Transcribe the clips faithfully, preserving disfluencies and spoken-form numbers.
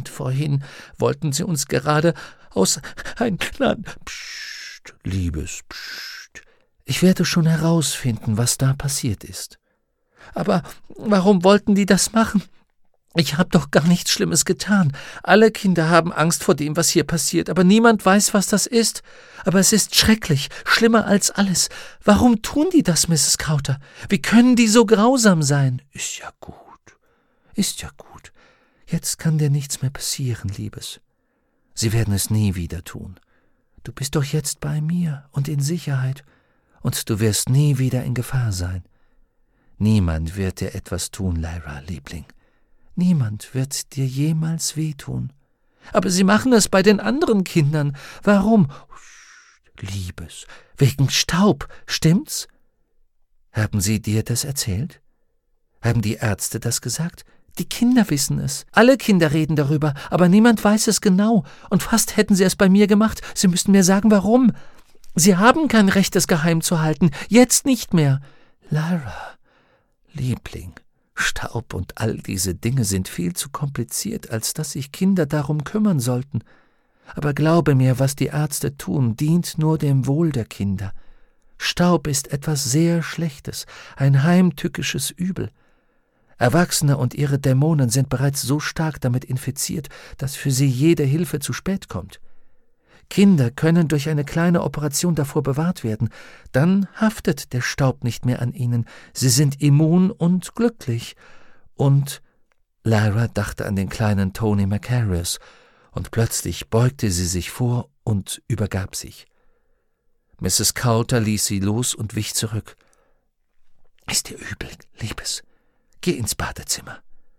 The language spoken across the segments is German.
Und vorhin wollten sie uns gerade auseinander... Psst, Liebes, psst. Ich werde schon herausfinden, was da passiert ist. Aber warum wollten die das machen? Ich habe doch gar nichts Schlimmes getan. Alle Kinder haben Angst vor dem, was hier passiert, aber niemand weiß, was das ist. Aber es ist schrecklich, schlimmer als alles. Warum tun die das, Misses Kauter? Wie können die so grausam sein? Ist ja gut, ist ja gut. Jetzt kann dir nichts mehr passieren, Liebes. Sie werden es nie wieder tun. Du bist doch jetzt bei mir und in Sicherheit, und du wirst nie wieder in Gefahr sein. Niemand wird dir etwas tun, Lyra, Liebling. Niemand wird dir jemals wehtun. Aber sie machen es bei den anderen Kindern. Warum? Liebes, wegen Staub, stimmt's? Haben sie dir das erzählt? Haben die Ärzte das gesagt? Die Kinder wissen es. Alle Kinder reden darüber, aber niemand weiß es genau. Und fast hätten sie es bei mir gemacht. Sie müssten mir sagen, warum. Sie haben kein Recht, es geheim zu halten. Jetzt nicht mehr. Lyra, Liebling, Staub und all diese Dinge sind viel zu kompliziert, als dass sich Kinder darum kümmern sollten. Aber glaube mir, was die Ärzte tun, dient nur dem Wohl der Kinder. Staub ist etwas sehr Schlechtes, ein heimtückisches Übel. Erwachsene und ihre Dämonen sind bereits so stark damit infiziert, dass für sie jede Hilfe zu spät kommt. Kinder können durch eine kleine Operation davor bewahrt werden. Dann haftet der Staub nicht mehr an ihnen. Sie sind immun und glücklich. Und Lyra dachte an den kleinen Tony Macarius, und plötzlich beugte sie sich vor und übergab sich. Misses Kauter ließ sie los und wich zurück. »Ist dir übel, Liebes? Geh ins Badezimmer.«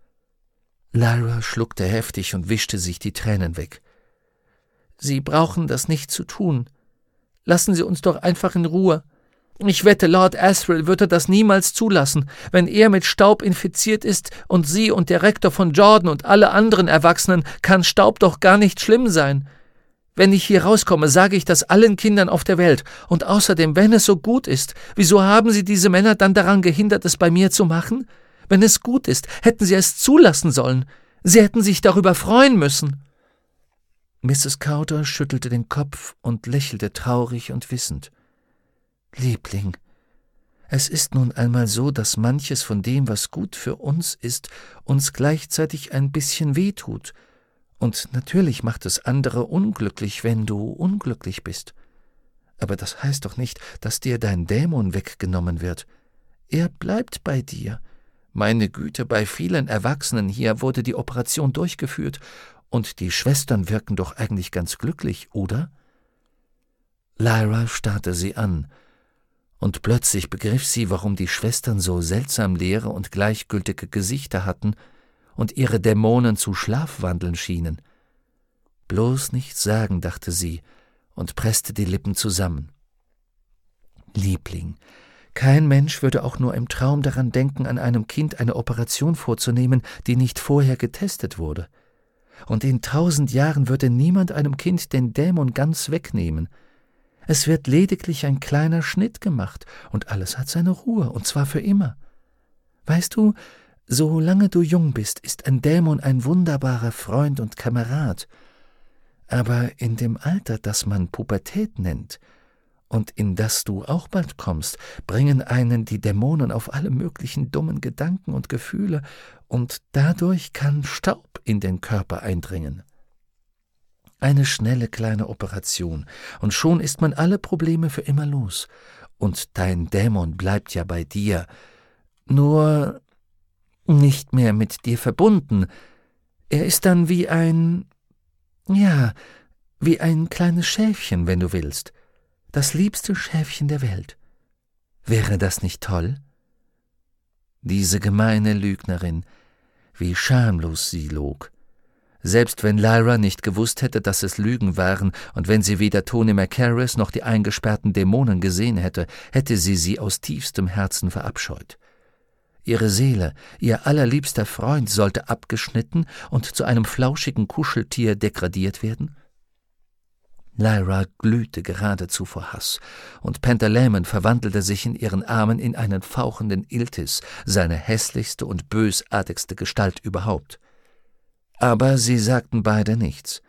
Lyra schluckte heftig und wischte sich die Tränen weg. »Sie brauchen das nicht zu tun. Lassen Sie uns doch einfach in Ruhe. Ich wette, Lord Asriel würde das niemals zulassen, wenn er mit Staub infiziert ist, und Sie und der Rektor von Jordan und alle anderen Erwachsenen, kann Staub doch gar nicht schlimm sein. Wenn ich hier rauskomme, sage ich das allen Kindern auf der Welt. Und außerdem, wenn es so gut ist, wieso haben Sie diese Männer dann daran gehindert, es bei mir zu machen? Wenn es gut ist, hätten Sie es zulassen sollen. Sie hätten sich darüber freuen müssen.« Misses Kauter schüttelte den Kopf und lächelte traurig und wissend. »Liebling, es ist nun einmal so, dass manches von dem, was gut für uns ist, uns gleichzeitig ein bisschen wehtut. Und natürlich macht es andere unglücklich, wenn du unglücklich bist. Aber das heißt doch nicht, dass dir dein Dämon weggenommen wird. Er bleibt bei dir. Meine Güte, bei vielen Erwachsenen hier wurde die Operation durchgeführt, und die Schwestern wirken doch eigentlich ganz glücklich, oder?« Lyra starrte sie an, und plötzlich begriff sie, warum die Schwestern so seltsam leere und gleichgültige Gesichter hatten und ihre Dämonen zu schlafwandeln schienen. »Bloß nichts sagen«, dachte sie und presste die Lippen zusammen. »Liebling, kein Mensch würde auch nur im Traum daran denken, an einem Kind eine Operation vorzunehmen, die nicht vorher getestet wurde. Und in tausend Jahren würde niemand einem Kind den Dämon ganz wegnehmen. Es wird lediglich ein kleiner Schnitt gemacht, und alles hat seine Ruhe, und zwar für immer. Weißt du, solange du jung bist, ist ein Dämon ein wunderbarer Freund und Kamerad. Aber in dem Alter, das man Pubertät nennt, und in das du auch bald kommst, bringen einen die Dämonen auf alle möglichen dummen Gedanken und Gefühle, und dadurch kann Staub in den Körper eindringen. Eine schnelle kleine Operation, und schon ist man alle Probleme für immer los. Und dein Dämon bleibt ja bei dir, nur nicht mehr mit dir verbunden. Er ist dann wie ein, ja, wie ein kleines Schäfchen, wenn du willst. Das liebste Schäfchen der Welt. Wäre das nicht toll? Diese gemeine Lügnerin, wie schamlos sie log. Selbst wenn Lyra nicht gewusst hätte, dass es Lügen waren, und wenn sie weder Tony Macarius noch die eingesperrten Dämonen gesehen hätte, hätte sie sie aus tiefstem Herzen verabscheut. Ihre Seele, ihr allerliebster Freund, sollte abgeschnitten und zu einem flauschigen Kuscheltier degradiert werden? Lyra glühte geradezu vor Hass, und Pentalemon verwandelte sich in ihren Armen in einen fauchenden Iltis, seine hässlichste und bösartigste Gestalt überhaupt. Aber sie sagten beide nichts.